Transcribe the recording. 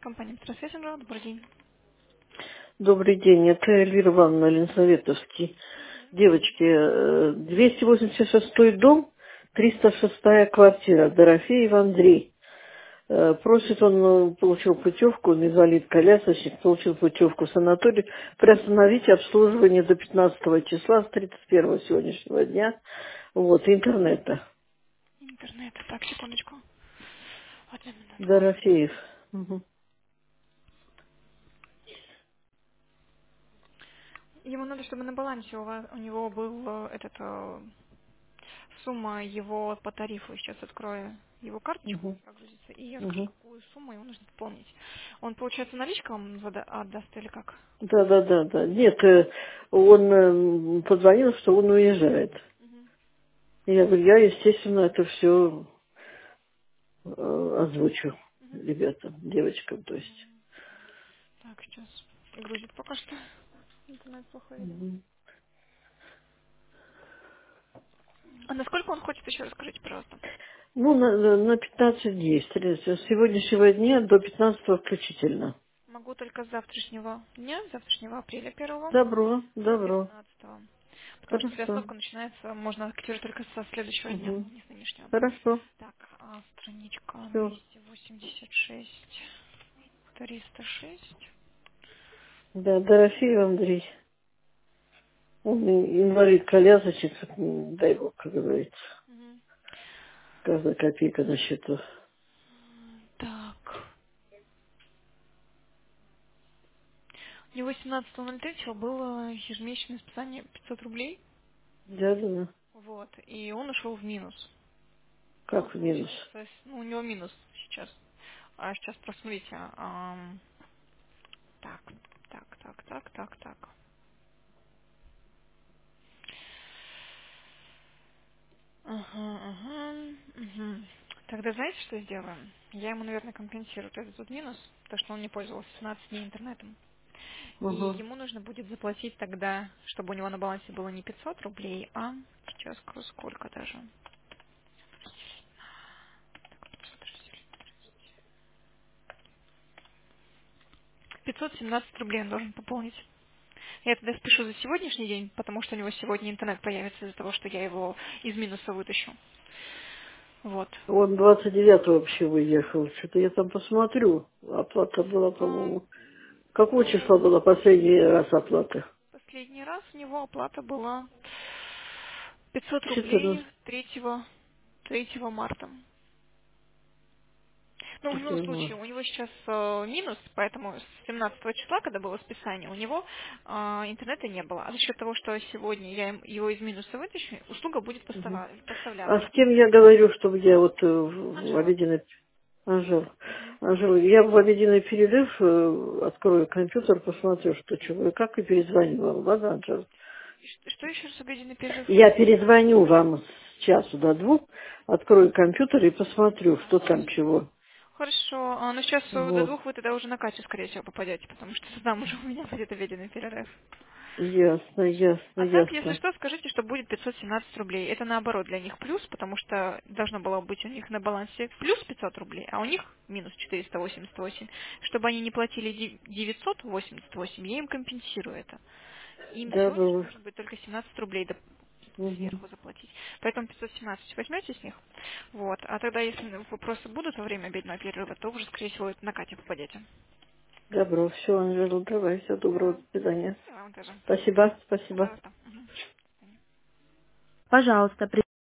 Компания «Петросвязь-Инжал», добрый день. Добрый день, это Эльвира Ивановна Ленсоветовский. Девочки, 286 дом, 306 квартира, Дорофеев Андрей. Просит он, получил путевку, он инвалид-колясочник, получил путевку в санаторий, приостановить обслуживание до 15 числа, с 31 сегодняшнего дня, вот, интернета. Интернет. Так, секундочку. Одну минутку. Дорофеев. Мгм. Ему надо, чтобы на балансе у него был сумма его по тарифу. Сейчас открою его карточку, Мгм. прогрузится, и я скажу, Мгм. какую сумму ему нужно пополнить. Он, получается, наличка вам отдаст или как? Да, да, да, да. Нет, он позвонил, что он уезжает. Мгм. Я говорю, я, естественно, это все озвучу Мгм. ребятам, девочкам, то есть. Так, сейчас грузит пока что. Интернет плохо, видимо. Мгм. А насколько он хочет, еще расскажите, пожалуйста. Ну, на 15 дней, с сегодняшнего дня до 15 включительно. Могу только с завтрашнего дня, завтрашнего апреля 1 Добро, до добро. 15. Потому что Хорошо. приостановка начинается, можно активировать только со следующего дня, Мгм. не с нынешнего. Хорошо. Так, страничка Все. 286, 306. Да, Дорофеев Андрей. Он инвалид-колясочник, дай бог, как говорится. Мгм. Каждая копейка на счету. Так, у него 17.03 было ежемесячное списание 500 рублей, Да, да, да. вот, и он ушел в минус. Он, Как в минус. получается, ну, у него минус сейчас. А сейчас посмотрите. Так, так. Ага. Мгм. Тогда знаете, что сделаем? Я ему, наверное, компенсирую вот этот вот минус, то, что он не пользовался 17 дней интернетом. И Угу. ему нужно будет заплатить тогда, чтобы у него на балансе было не 500 рублей, а сейчас сколько даже. 517 рублей он должен пополнить. Я тогда спешу за сегодняшний день, потому что у него сегодня интернет появится из-за того, что я его из минуса вытащу. Вот. Он 29-го вообще выехал. Что-то я там посмотрю. Оплата была, А, по-моему. Какого числа ну, была последний раз оплата? последний раз у него оплата была 500 рублей 14. 3 марта. Ну, в любом случае, у него сейчас минус, поэтому с 17 числа, когда было списание, у него интернета не было. А за счет того, что сегодня я его из минуса вытащу, услуга будет Мгм. А поставляться. с кем я говорю, чтобы я вот в Анжела. обеденный... Анжел. Мгм. Анжел, я в обеденный перерыв открою компьютер, посмотрю, что чего и как, и перезвоню вам. Ладно, Анжел? Что еще раз обеденный перерыв? Я перезвоню вам с часу до двух, открою компьютер и посмотрю, что там Хорошо. чего. Хорошо. Но сейчас до Вот. 2 вы тогда уже на Катю, скорее всего, попадете, потому что там уже у меня будет обеденный перерыв. Ясно, Хорошо. ясно, А так, если ясно. что, скажите, что будет 517 рублей. Это наоборот для них плюс, потому что должно было быть у них на балансе плюс 500 рублей, а у них минус 488. Чтобы они не платили 988, я им компенсирую это. Им Да, всего лишь было. нужно будет только 17 рублей Мгм. сверху заплатить. Поэтому 517 возьмете с них. Вот. А тогда, если вопросы будут во время обеденного перерыва, то уже, скорее всего, на Кате попадете. Добро. Все, Анжела, давай. Всего доброго. Да. До свидания. И вам тоже. Спасибо, спасибо. Пожалуйста. Мгм. Пожалуйста,